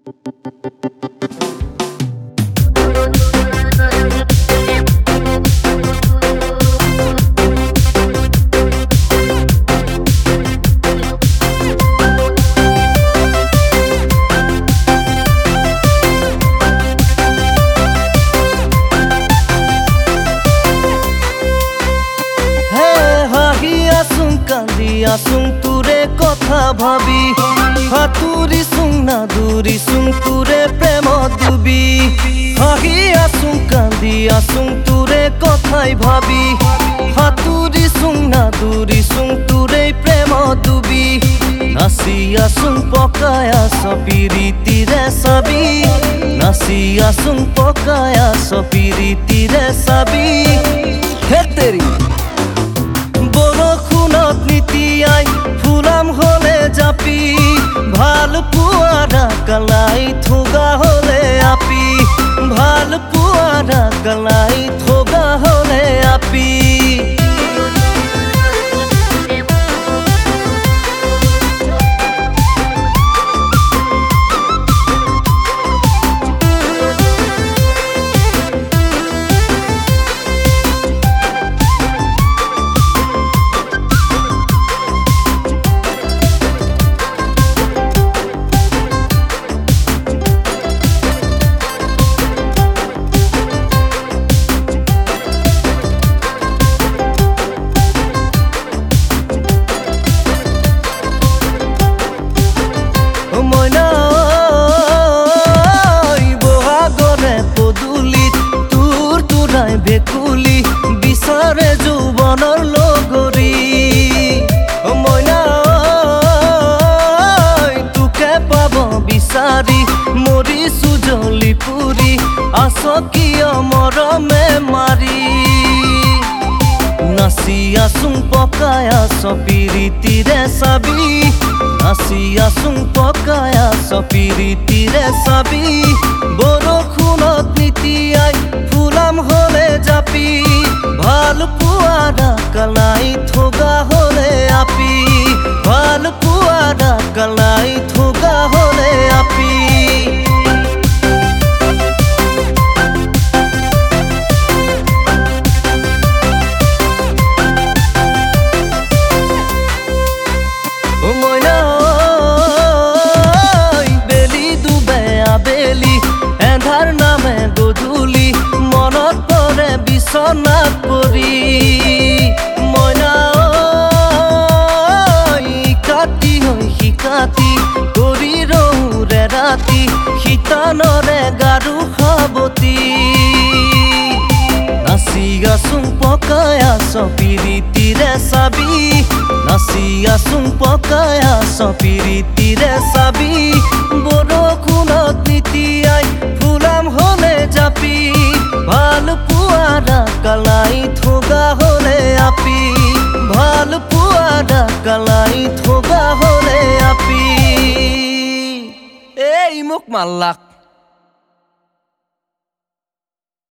আসুং তোরে কথা ভাবি হাতুরি সুং না দূরি সুং তোরে প্রেম ডুবি হাহি আসুং কান্দি আসুং তোরে কথাই ভাবি হাতুরি সুং না দূরি সুং তোরে প্রেম ডুবি নাচি আসুং পকাই আস পিরিতিরে চাবি নাচি আসুং পকাই আস পিরিতিরে চাবি হেতেরি নিতিয়াই ফুলাম হলে জাপি ভাল পুয়ারা কালাই থোগা হলে আপি ভাল পুয়ারা কালাই থোগা হলে আপি বেকুলি বিচাৰে যৌৱনৰ লগৰী মইনা তোকে পাব বিচাৰি মৰিছো জ্বলি পুৰি আছ কিয় মৰমে মাৰি নাচি আসুং পকাই আছ পিৰিতিৰে চাবি নাচি আসুং পকাই আছ পিৰিতিৰে চাবি বৰষুণত নিতিয়াই ফুলাম হলে জাপি ভাল পুয়ারা কালাই থোগা হলে আপি ভাল পুয়ারা কালাই থোগা হলে আপি বেলি ডুবে আবেলি এন্ধাৰ নামে গধূলি মনত পৰে বিছনাত পৰি মইনা কাটি হৈ শিকাতি কৰি ৰহুৰে ৰাতি শীতানৰে গাৰু সাৱতি নাচি আসুং পকাই আছ পিৰিতিৰে চাবি নাচি আসুং পকাই আছ পিৰিতিৰে চাবি বৰষুণত নিতিয়াই ফুলাম হলে জাপি ভাল পুয়ারা কালাই থোগা হলে আপি ভাল পুয়ারা কালাই থোগা হলে আপি এই মুখ মাল্লাক